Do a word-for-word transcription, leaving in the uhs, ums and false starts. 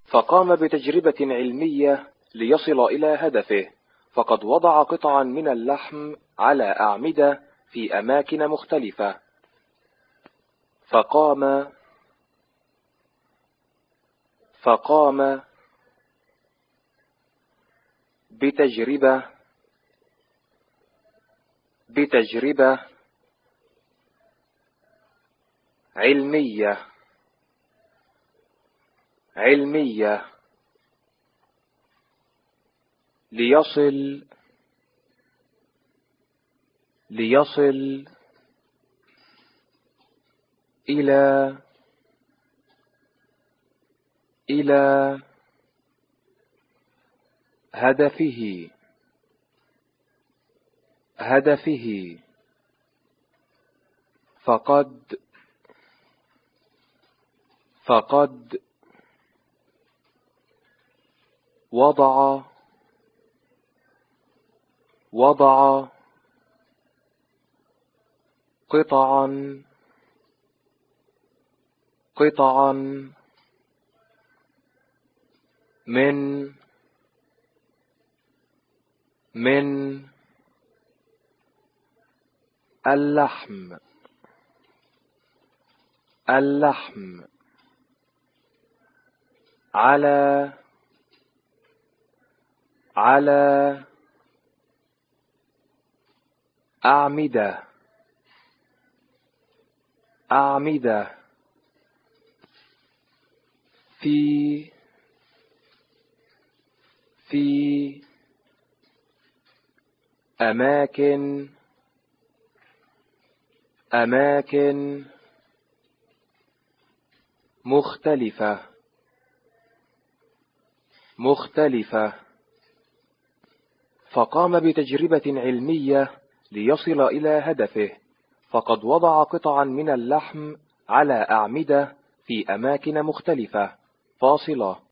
فقام بتجربة علمية ليصل إلى هدفه، فقد وضع قطعا من اللحم على أعمدة في أماكن مختلفة. فقام فقام بتجربة بتجربة علمية علمية ليصل ليصل إلى إلى هدفه هدفه فقد فقد وضع وضع قطعا قطعا من من اللحم اللحم على على أعمدة أعمدة في في أماكن أماكن مختلفة مختلفة فقام بتجربة علمية ليصل إلى هدفه، فقد وضع قطعا من اللحم على أعمدة في أماكن مختلفة. فاصلة